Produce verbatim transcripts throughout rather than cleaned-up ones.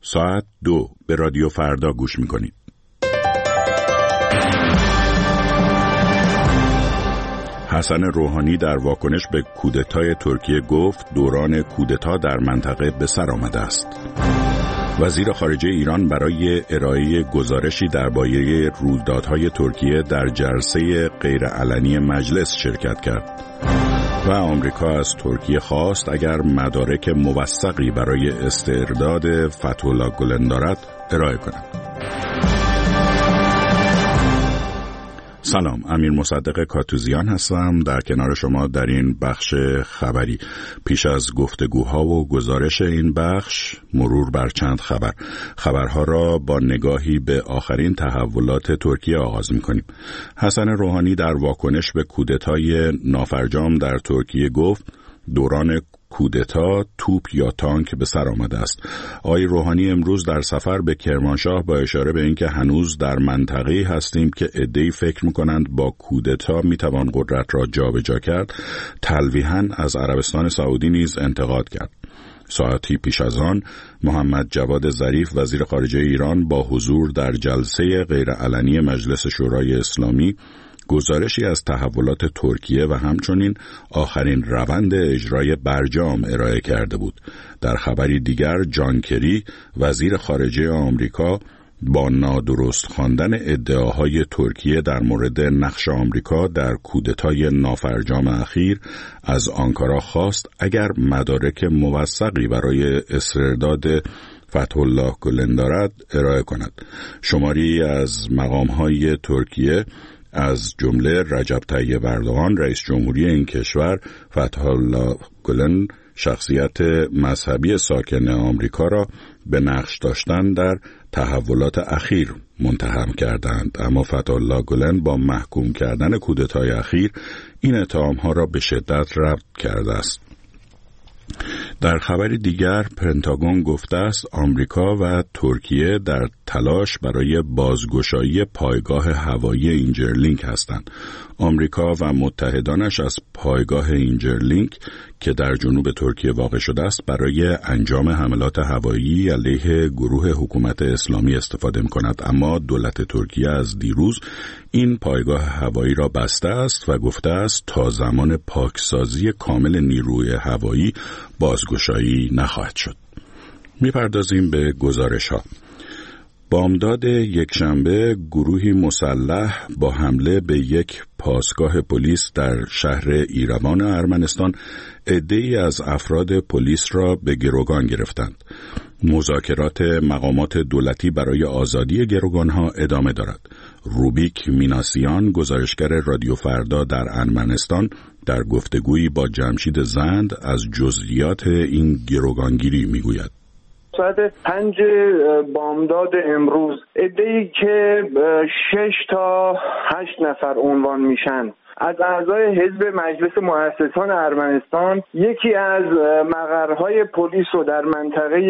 ساعت دو به رادیو فردا گوش میکنید. حسن روحانی در واکنش به کودتای ترکیه گفت دوران کودتا در منطقه به سر آمده است. وزیر خارجه ایران برای ارائه گزارشی درباره رویدادهای ترکیه در جلسه غیرعلنی مجلس شرکت کرد و آمریکا از ترکیه خواست اگر مدارک موثقی برای استرداد فتح‌الله گلن دارد ارائه کند. سلام، امیر مصدق کاتوزیان هستم در کنار شما در این بخش خبری. پیش از گفتگوها و گزارش این بخش مرور بر چند خبر. خبرها را با نگاهی به آخرین تحولات ترکیه آغاز می‌کنیم. حسن روحانی در واکنش به کودتای نافرجام در ترکیه گفت دوران کودتا توپ یا تانک به سر آمده است. آقای روحانی امروز در سفر به کرمانشاه با اشاره به اینکه هنوز در منطقه‌ای هستیم که عده‌ای فکر می‌کنند با کودتا می‌توان قدرت را جابجا کرد، تلویحاً از عربستان سعودی نیز انتقاد کرد. ساعتی پیش از آن محمد جواد ظریف وزیر خارجه ایران با حضور در جلسه غیرعلنی مجلس شورای اسلامی گزارشی از تحولات ترکیه و همچنین آخرین روند اجرای برجام ارائه کرده بود. در خبری دیگر جان کری وزیر خارجه آمریکا با نادرست خواندن ادعاهای ترکیه در مورد نقش آمریکا در کودتای نافرجام اخیر از آنکارا خواست اگر مدارک موثقی برای استرداد فتح‌الله گلن دارد ارائه کند. شماری از مقام‌های ترکیه از جمله رجب طیب اردوغان رئیس جمهوری این کشور فتح‌الله گلن شخصیت مذهبی ساکن آمریکا را به نقش داشتن در تحولات اخیر متهم کردند، اما فتح‌الله گلن با محکوم کردن کودتای اخیر این اتهام‌ها را به شدت رد کرده است. در خبری دیگر پنتاگون گفته است آمریکا و ترکیه در تلاش برای بازگشایی پایگاه هوایی اینجرلینک هستند. آمریکا و متحدانش از پایگاه اینجرلینک که در جنوب ترکیه واقع شده است برای انجام حملات هوایی علیه گروه حکومت اسلامی استفاده می‌کند، اما دولت ترکیه از دیروز این پایگاه هوایی را بسته است و گفته است تا زمان پاکسازی کامل نیروی هوایی بازگشایی نخواهد شد. می‌پردازیم به گزارش‌ها. بامداد یکشنبه گروهی مسلح با حمله به یک پاسگاه پلیس در شهر ایروان ارمنستان عده‌ای از افراد پلیس را به گروگان گرفتند. مذاکرات مقامات دولتی برای آزادی گروگانها ادامه دارد. روبیک میناسیان گزارشگر رادیو فردا در ارمنستان در گفتگویی با جمشید زند از جزئیات این گروگانگیری میگوید. ساعت پنج بامداد امروز عده‌ای که شش تا هشت نفر عنوان میشن از اعضای حزب مجلس مؤسسان ارمنستان یکی از مقرهای پلیس رو در منطقه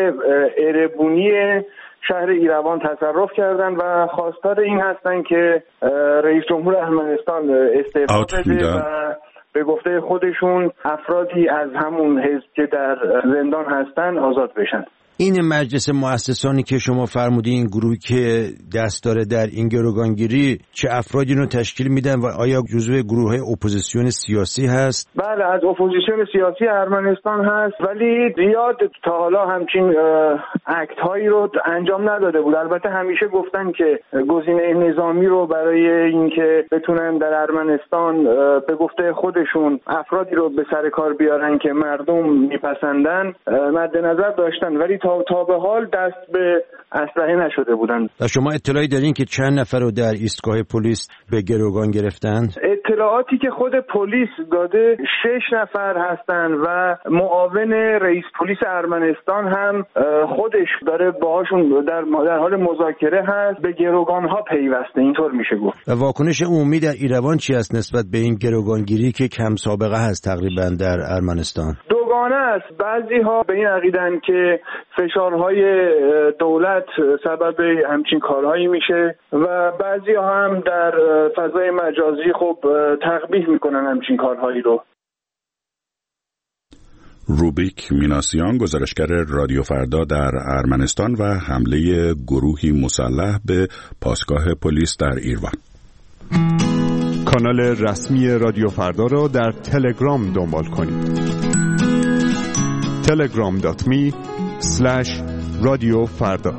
اربونی شهر ایروان تصرف کردن و خواستار این هستن که رئیس جمهور ارمنستان استعفا بده و به گفته خودشون افرادی از همون حزب که در زندان هستن آزاد بشن. این مجلس مؤسسانی که شما فرمودین، این گروهی که دست داره در این گروگانگیری، چه افرادی رو تشکیل میدن و آیا جزو گروه‌های اپوزیسیون سیاسی هست؟ بله، از اپوزیسیون سیاسی ارمنستان هست، ولی زیاد تا حالا همچین اکت هایی رو انجام نداده بود. البته همیشه گفتن که گزینه نظامی رو برای اینکه بتونن در ارمنستان به گفته خودشون افرادی رو به سر کار بیارن که مردم میپسندن مد نظر داشتن، ولی تا تا به حال دست به اسلحه نشده بودند. و شما اطلاعی دارین که چند نفر رو در ایستگاه پلیس به گروگان گرفتند؟ اطلاعاتی که خود پلیس داده شش نفر هستند و معاون رئیس پلیس ارمنستان هم خودش داره باهاشون در در حال مذاکره هست، به گروگان ها پیوسته، اینطور میشه گفت. و واکنش عمومی در ایروان چی است نسبت به این گروگانگیری که کم سابقه هست تقریبا در ارمنستان؟ دوگانه است. بعضی ها به این عقیدن که فشارهای دولت سبب همچین کارهایی میشه و بعضی ها هم در فضای مجازی خب تقبیح میکنن همچین کارهایی رو. روبیک میناسیان، گزارشگر رادیو فردا در ارمنستان و حمله گروهی مسلح به پاسگاه پلیس در ایروان. کانال رسمی رادیو فردا را در تلگرام دنبال کنید. تلگرام دات می اسلش رادیو فردا.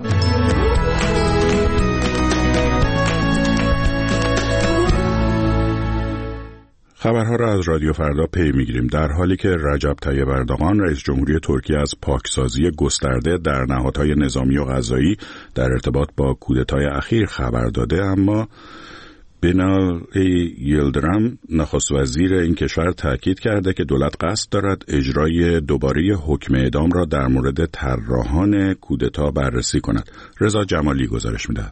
خبرها را از رادیو فردا پی میگیریم. در حالی که رجب طیب اردوغان رئیس جمهوری ترکیه از پاکسازی گسترده در نهادهای نظامی و قضایی در ارتباط با کودتای اخیر خبر داده، اما بینالی یلدرم نخست وزیر این کشور تاکید کرده که دولت قصد دارد اجرای دوباره حکم اعدام را در مورد طراحان کودتا بررسی کند. رضا جمالی گزارش می‌دهد.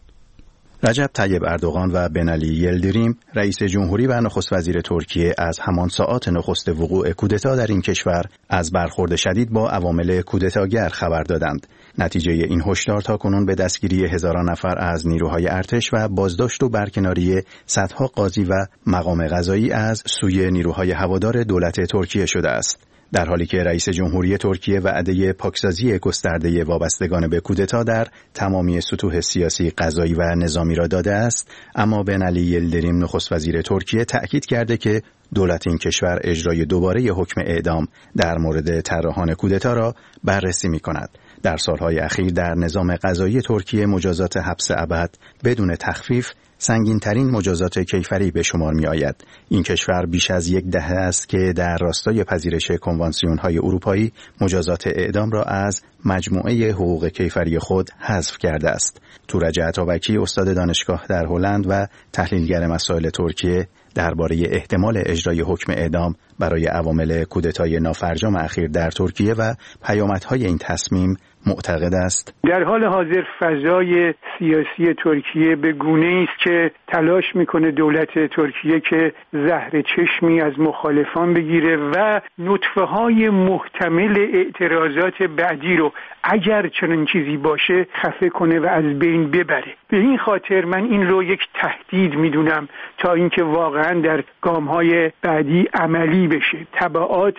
رجب طیب اردوغان و بینالی یلدریم رئیس جمهوری و نخست وزیر ترکیه از همان ساعات نخست وقوع کودتا در این کشور از برخورد شدید با عوامل کودتاگر خبر دادند. نتیجه این هشدار تاکنون به دستگیری هزاران نفر از نیروهای ارتش و بازداشت و برکناری صدها قاضی و مقام قضایی از سوی نیروهای هوادار دولت ترکیه شده است. در حالی که رئیس جمهوری ترکیه وعده پاکسازی گسترده وابستگان به کودتا در تمامی سطوح سیاسی، قضایی و نظامی را داده است، اما بینالی یلدریم نخست وزیر ترکیه تأکید کرده که دولت این کشور اجرای دوباره حکم اعدام در مورد طراحان کودتا را بررسی می‌کند. در سالهای اخیر در نظام قضایی ترکیه مجازات حبس ابد بدون تخفیف سنگین‌ترین مجازات کیفری به شمار می‌آید. این کشور بیش از یک دهه است که در راستای پذیرش کنوانسیون‌های اروپایی مجازات اعدام را از مجموعه حقوق کیفری خود حذف کرده است. تورج عطابکی، استاد دانشگاه در هلند و تحلیلگر مسائل ترکیه، درباره احتمال اجرای حکم اعدام برای عوامل کودتای نافرجام اخیر در ترکیه و پیامدهای این تصمیم معتقد است. در حال حاضر فضای سیاسی ترکیه به گونه‌ای است که تلاش میکنه دولت ترکیه که زهر چشمی از مخالفان بگیره و نطفه‌های محتمل اعتراضات بعدی رو اگر چنین چیزی باشه خفه کنه و از بین ببره. به این خاطر من این رو یک تهدید میدونم تا اینکه واقعا در گام‌های بعدی عملی بشه. تبعات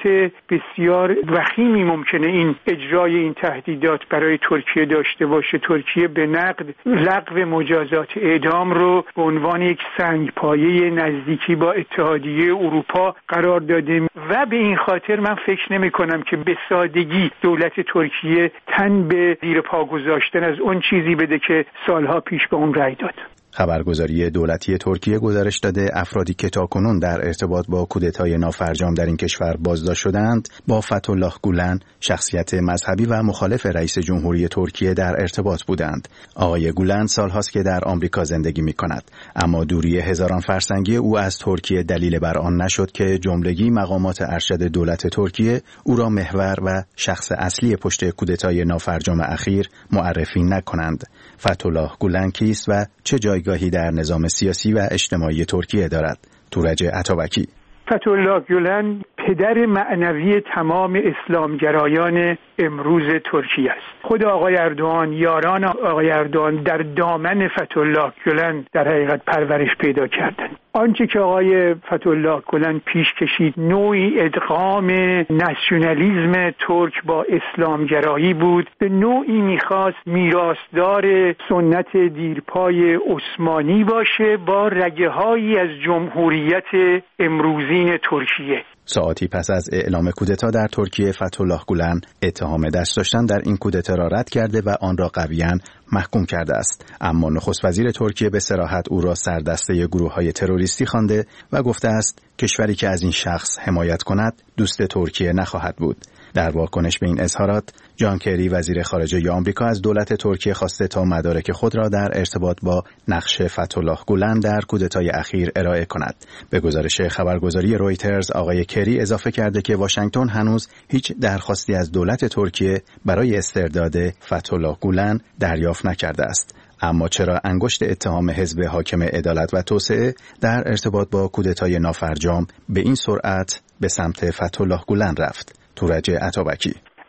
بسیار وخیمی ممکنه این اجرای این تهدیدات برای ترکیه داشته باشه. ترکیه به نقد لغو مجازات اعدام رو به عنوان یک سنگپایه نزدیکی با اتحادیه اروپا قرار داده و به این خاطر من فکر نمی کنم که به سادگی دولت ترکیه تن به زیر پا گذاشتن از اون چیزی بده که سالها پیش به اون رأی داد. خبرگزاری دولتی ترکیه گزارش داده افرادی که تاکنون در ارتباط با کودتای نافرجام در این کشور بازداشت شدند با فتح‌الله گولن، شخصیت مذهبی و مخالف رئیس جمهوری ترکیه، در ارتباط بودند. آقای گولن سالهاست که در آمریکا زندگی می‌کند، اما دوری هزاران فرسنگی او از ترکیه دلیل بر آن نشد که جملگی مقامات ارشد دولت ترکیه او را محور و شخص اصلی پشت کودتای نافرجام اخیر معرفی نکنند. فتح‌الله گولن کیست و چه جایگاهی در نظام سیاسی و اجتماعی ترکیه دارد؟ تورج عطابکی. فتح‌الله گولن پدر معنوی تمام اسلامگرایان امروز ترکیه است. خود آقای اردوغان، یاران آقای اردوغان در دامن فتح‌الله گولن در حقیقت پرورش پیدا کردند. آنچه که آقای فتح‌الله گولن پیش کشید نوعی ادغام ناسیونالیسم ترک با اسلامگرایی بود. به نوعی میخواست میراثدار سنت دیرپای عثمانی باشه با رگه‌هایی از جمهوریت امروزین ترکیه. ساعتی پس از اعلام کودتا در ترکیه، فتح‌الله گولن اتهام دست داشتن در این کودتا را رد کرده و آن را قویاً محکوم کرده است. اما نخست وزیر ترکیه به صراحت او را سردسته گروه‌های تروریستی خوانده و گفته است کشوری که از این شخص حمایت کند دوست ترکیه نخواهد بود. در واکنش به این اظهارات، جان کری وزیر خارجه آمریکا از دولت ترکیه خواسته تا مدارک خود را در ارتباط با نقش فتح‌الله گولن در کودتای اخیر ارائه کند. به گزارش خبرگزاری رویترز، آقای کری اضافه کرده که واشنگتن هنوز هیچ درخواستی از دولت ترکیه برای استرداد فتح‌الله گولن دریافت نکرده است. اما چرا انگشت اتهام حزب حاکم عدالت و توسعه در ارتباط با کودتای نافرجام به این سرعت به سمت فتح‌الله گولن رفت؟ تورج عطابکی.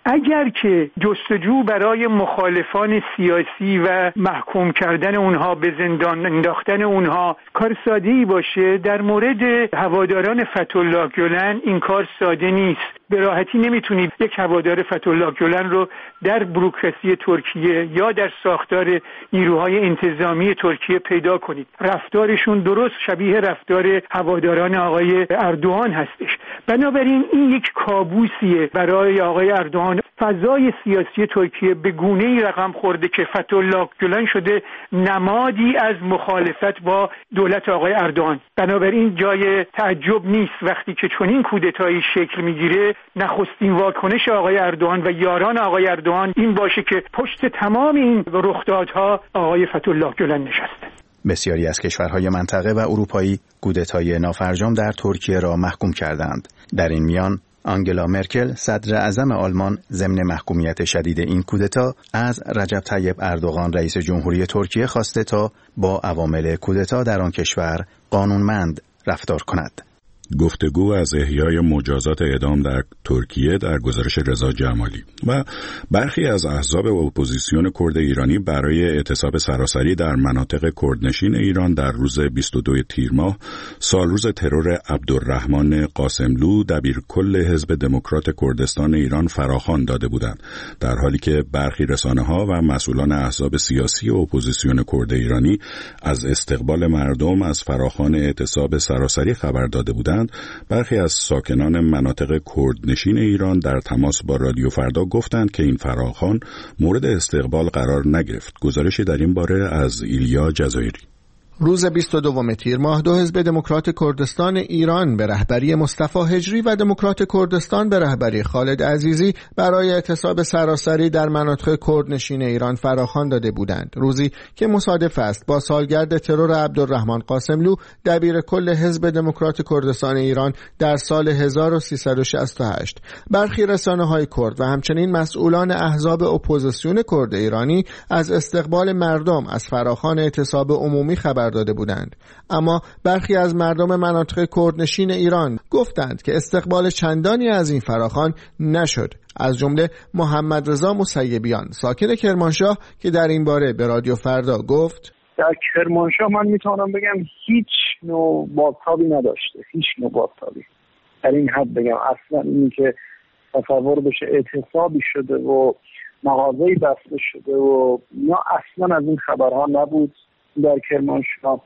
اگر که جستجو برای مخالفان سیاسی و محکوم کردن اونها به زندان انداختن اونها کار ساده‌ای باشه، در مورد هواداران فتح‌الله گلن این کار ساده نیست. به راحتی نمیتونید یک هوادار فتح‌الله گلن رو در بوروکراسی ترکیه یا در ساختار نیروهای انتظامی ترکیه پیدا کنید. رفتارشون درست شبیه رفتار هواداران آقای اردوغان هستش. بنابراین این یک کابوسیه برای آقای اردوغان. فضای سیاسی ترکیه به گونه‌ای رقم خورده که فتح‌الله گلن شده نمادی از مخالفت با دولت آقای اردوغان. بنابراین جای تعجب نیست وقتی که چنین کودتایی شکل میگیره نخستین واکنش آقای اردوغان و یاران آقای اردوغان این باشه که پشت تمام این رخدادها آقای فتح‌الله گلن نشسته. بسیاری از کشورهای منطقه و اروپایی کودتای نافرجام در ترکیه را محکوم کردند. در این میان آنگلا مرکل صدر اعظم آلمان ضمن محکومیت شدید این کودتا از رجب طیب اردوغان رئیس جمهوری ترکیه خواسته تا با عوامل کودتا در آن کشور قانونمند رفتار کند. گفتگو از احیای مجازات اعدام در ترکیه در گزارش رضا جمالی. و برخی از احزاب اپوزیسیون کرد ایرانی برای اعتصاب سراسری در مناطق کردنشین ایران در روز بیست و دوم تیر ماه سالروز ترور عبدالرحمن قاسملو دبیرکل حزب دموکرات کردستان ایران فراخوان داده بودند، در حالی که برخی رسانه‌ها و مسئولان احزاب سیاسی اپوزیسیون کرد ایرانی از استقبال مردم از فراخوان اعتصاب سراسری خبر داده بودند. برخی از ساکنان مناطق کردنشین ایران در تماس با رادیو فردا گفتند که این فراخوان مورد استقبال قرار نگرفت. گزارشی در این باره از ایلیا جزایری. روز بیست و دوم تیر ماه دو حزب دموکرات کردستان ایران به رهبری مصطفی هجری و دموکرات کردستان به رهبری خالد عزیزی برای اعتصاب سراسری در مناطق کردنشین ایران فراخوان داده بودند. روزی که مصادف است با سالگرد ترور عبدالرحمن قاسملو دبیر کل حزب دموکرات کردستان ایران در سال هزار و سیصد و شصت و هشت. برخی رسانه‌های کرد و همچنین مسئولان احزاب اپوزیسیون کرد ایرانی از استقبال مردم از فراخوان اعتصاب عمومی خبر داده بودند، اما برخی از مردم مناطق کردنشین ایران گفتند که استقبال چندانی از این فراخوان نشد، از جمله محمد رضا مسیبیان ساکن کرمانشاه که در این باره به رادیو فردا گفت در کرمانشاه من میتونم بگم هیچ نوع بازتابی نداشته، هیچ نوع بازتابی. در این حد بگم اصلا اینی که تصور بشه اعتصابی شده و مغازه‌ای بسته شده و یا اصلا از این خبرها نبود. در کرمانشاه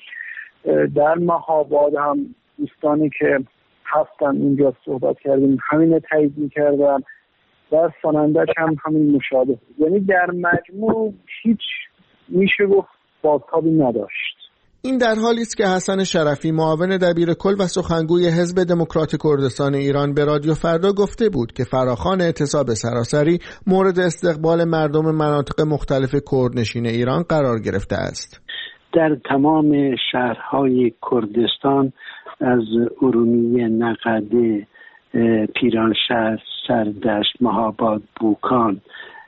در مهاباد هم دوستانی که هستن اینجا صحبت کردیم همین تایید میکردن، در سنندج هم همین مشابه، یعنی در مجموع هیچ میشه گفت بازتابی نداشت. این در حالی است که حسن شرفی معاون دبیر کل و سخنگوی حزب دموکرات کردستان ایران به رادیو فردا گفته بود که فراخوان اعتصاب سراسری مورد استقبال مردم مناطق مختلف کردنشین ایران قرار گرفته است. در تمام شهرهای کردستان از ارومیه، نقده، پیرانشهر، سردشت، مهاباد، بوکان،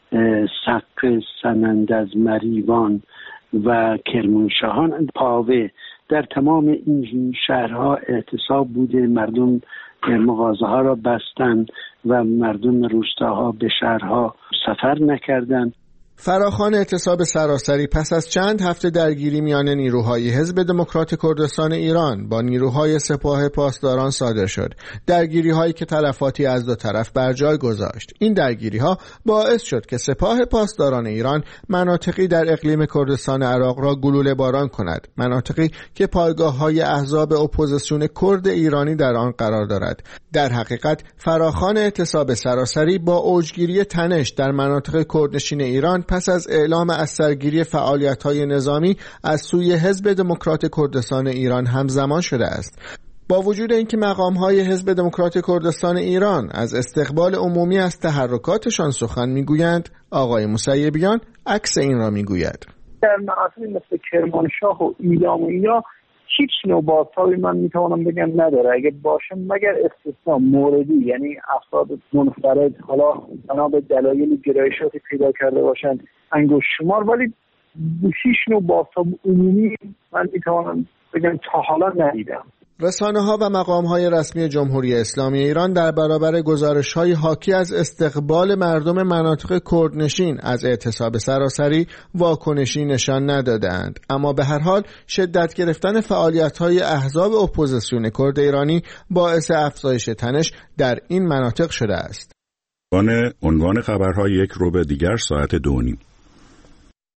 سقه، سنندج، مریوان و کرمانشاهان، پاوه، در تمام این شهرها اعتصاب بوده. مردم مغازه ها را بستند و مردم روستاها به شهرها سفر نکردند. فراخوان اعتصاب سراسری پس از چند هفته درگیری میان نیروهای حزب دموکرات کردستان ایران با نیروهای سپاه پاسداران صادر شد. درگیری هایی که تلفاتی از دو طرف بر جای گذاشت. این درگیری ها باعث شد که سپاه پاسداران ایران مناطقی در اقلیم کردستان عراق را گلوله باران کند. مناطقی که پایگاه های احزاب اپوزیسیون کرد ایرانی در آن قرار دارد. در حقیقت فراخوان اعتصاب سراسری با اوجگیری تنش در مناطق کردنشین ایران پس از اعلام از سرگیری فعالیت‌های نظامی از سوی حزب دموکرات کردستان ایران همزمان شده است. با وجود اینکه مقام‌های حزب دموکرات کردستان ایران از استقبال عمومی از تحرکاتشان سخن می‌گویند، آقای مسیبیان عکس این را می‌گوید. در مناطقی مثل کرمانشاه و ایلام و اینا هیچ نوع بازتابی من میتوانم بگم نداره. اگه باشه مگر استثناء موردی، یعنی افراد منفرد حالا بنا به دلایل گرایشاتی پیدا کرده باشن انگشت شمار، ولی هیچ نوع بازتاب عمومی من میتوانم بگم تا حالا ندیدم. رسانه‌ها و مقام‌های رسمی جمهوری اسلامی ایران در برابر گزارش‌های حاکی از استقبال مردم مناطق کردنشین از اعتصاب سراسری واکنشی نشان ندادند، اما به هر حال شدت گرفتن فعالیت‌های احزاب اپوزیسیون کرد ایرانی باعث افزایش تنش در این مناطق شده است. عنوان خبرها یک رو به دیگر ساعت دو نیم.